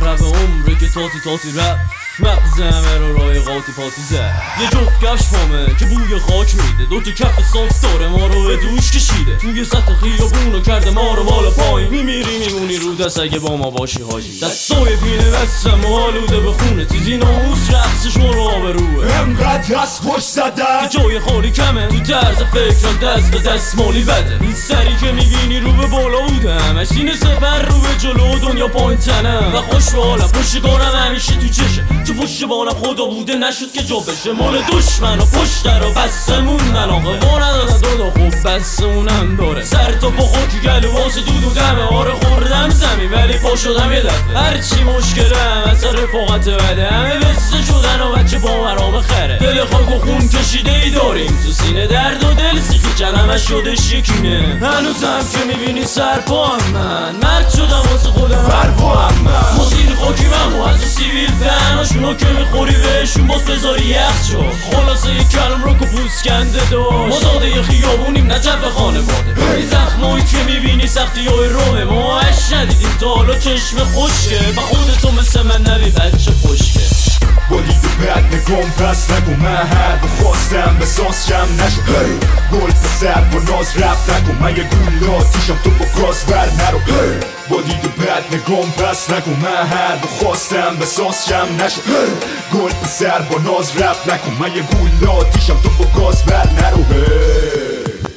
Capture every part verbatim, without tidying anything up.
رب عمره که تاتی تاتی رفت مغز همه رو رای قاطی پاتی زد. یه جفت کفش پامه که بوی خاک میده، دوتا کف صاف داره ما رو به دوش کشیده. توی سطح خیابونو کرده ما رو بالا پایین، میمیری میمونی رو دست اگه با ما باشی حاجی. دستای پینه بستم و آلوده به خونه، تیزی ناموس رقصش ما رو آبروه. انقدر از خوش زدن که جای خالی کمه، تو طرز فکرم دست به دست مالی بده. این سری که میبینی رو به بالا بوده، همش اینه سپر رو به جلو دنیا پایین تنم. و خوش به حالم پشتگانم همیشه تو چشه، تو پشتبانم خدا بوده نشد که جا بشه. مال دشمن و پشت رو بستمون من آقا با ندادن دادا خوب بستمونم داره. سر تا پا خاکی گلو واسه دود و دمه، آره خوردم زمین ولی پا شدم یه دفعه. هرچی مشکلم اصلا رفاقت بده، همه بسته شدن و بچه با مرا بخره. دل خاک و خون کشیده ای داریم تو سینه، درد و دل سیخی کنم شده شکینه. هنوزم که میبینی سر پا هم من مرد شدم واسه خودم بر پا هم من. ما زیر خاکی من و از سیویل بناشونو که میخوری بهشون باز بذاری یخ جا. خلاصه یک کلم رو که پوست کنده داشت، ما زاده یه خیابونیم نجف خانواده. این زخمایی که میبینی سختی های روه ما اش ندیدیم تا حالا چشم خوشکه. و خودتو مثل من نبی بچه خوشکه. با دید بد نگم پس نگو من هر بخواستم به ساس کم نشو. hey. گل پسر با ناز رفت نگو من یه گول آتیشم تو با گاز بر نرو. hey. با دید بد نگم پس نگو من هر بخواستم به ساس کم نشو. hey. گل پسر با ناز رفت نگو من یه گول آتیشم تو با گاز بر نرو. hey.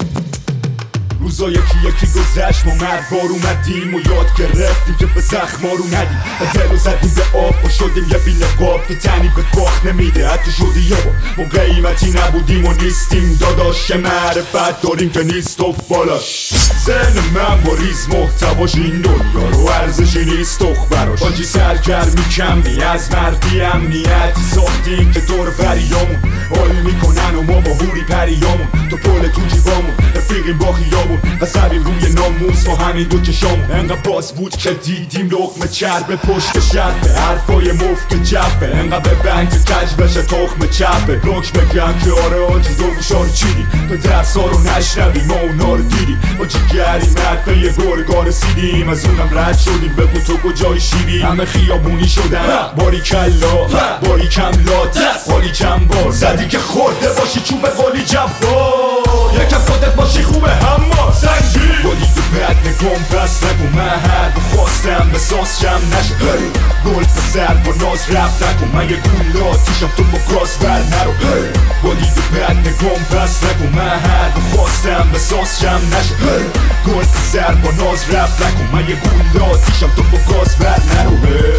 روزا یکی یکی گذشت ما مرد بار اومدیم و یاد گرفتیم که به زخما رو ندیم. دلو زدیم به آب و شدیم یه بیل قاب که تنی به باخت نمیده. حتی شدی یه با ما قیمتی نبودیم و نیستیم داداش. معرفت داریم که نیست و بالاش. ذهن من با ریز محتواش این دنیا رو ارزشی نیست دخ براش. باجی سرگرمی کمی از مردی امنیتی ساختیم که دور بریامون حال میکنن و ما با هوری پریامون. تو پول تو جیبامون رفیقیم با خیابون و زبیم روی ناموس با همین دو چشامون. انقدر باز بود که دیدیم لقمه چربه پشت شربه، حرفای مفت جبه. انقدر به بنک کج بشه تخم چپه. روک بگم که آره آجی زرگوشا رو چیدیم تو درسا رو نشنویم ما اونا رو دیدیم. با جیگری مرد به یه گرگا رسیدیم، از اونم رد شدیم بگو تو کجای شیبی. همه خیابونی شدن باری کلا باری کم لات حالی کم بار زدی که خورده باشی چوب قالی جبار. یکم خودت باشی خوبه اما سنگی. با دید بد نگم پس نگو من هر بخواستم به ساس کم نشه. hey. گل پسر با ناز رفت نگو من یه گول آتیشم تو با گاز بر نرو. hey. با دید بد نگم پس نگو من هر بخواستم به ساس کم نشه. hey. گل پسر با ناز رفت نگو من یه گول آتیشم تو با گاز بر نرو. hey.